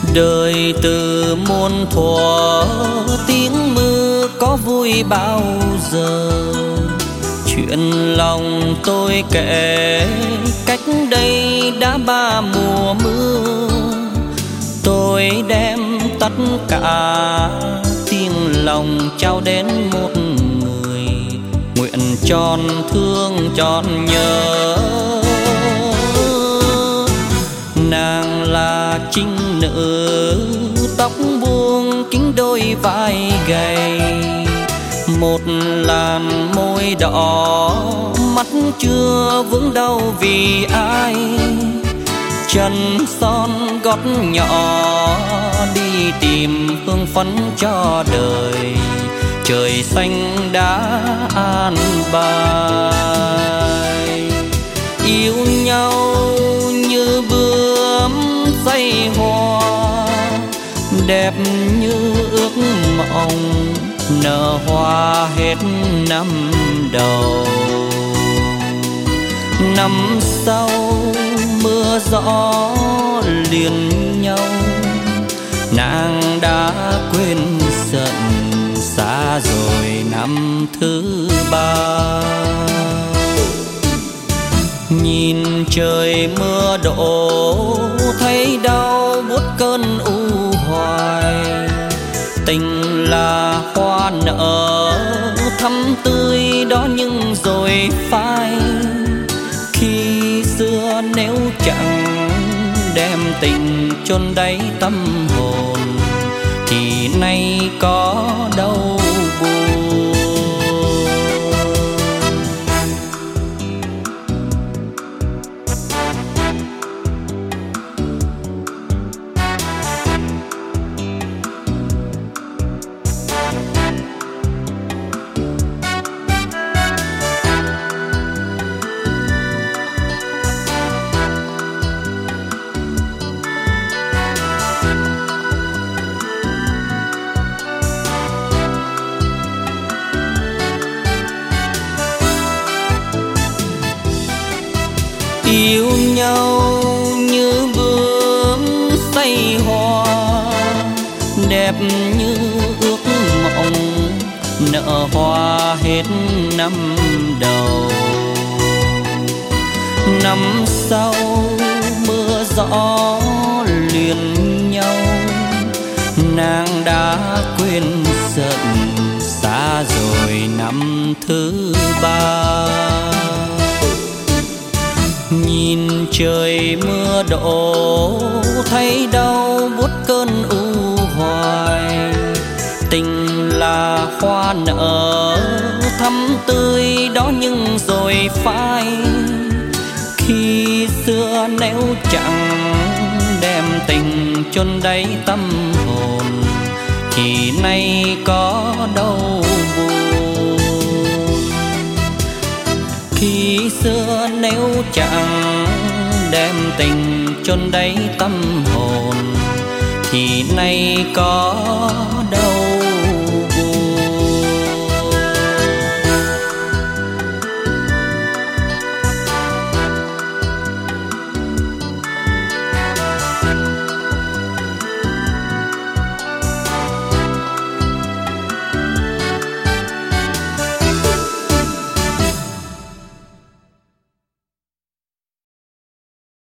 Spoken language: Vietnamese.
Đời từ muôn thuở tiếng mưa có vui bao giờ. Chuyện lòng tôi kể cách đây đã 3 mùa mưa. Tôi đem tất cả tiếng lòng trao đến một người, nguyện tròn thương tròn nhớ. Nàng là trinh nữ tóc buông kính đôi vai gầy, một làn môi đỏ mắt chưa vướng đau vì ai. Chân son gót nhỏ đi tìm hương phấn cho đời, trời xanh đã an bài. Yêu nhau như bướm dây hoa, đẹp như ước mộng nở hoa hết năm đầu. Năm sau mưa gió liền nhau, nàng đã quên giận xa rồi năm thứ 3. Nhìn trời mưa đổ thấy đau buốt cơn u hoài. Tình là hoa nở thắm tươi đó nhưng rồi phai. Khi xưa nếu chẳng đem tình chôn đáy tâm hồn thì nay có đâu buồn. Yêu nhau như bướm say hoa, đẹp như ước mộng nở hoa hết năm đầu. Năm sau mưa gió liền nhau, nàng đã quên giận xa rồi năm thứ 3. Nhìn trời mưa đổ thấy đau buốt cơn u hoài. Tình là hoa nở thắm tươi đó nhưng rồi phai. Khi xưa nếu chẳng đem tình chôn đáy tâm hồn thì nay có đâu buồn. Khi xưa nếu chẳng đem tình chôn đáy tâm hồn thì nay có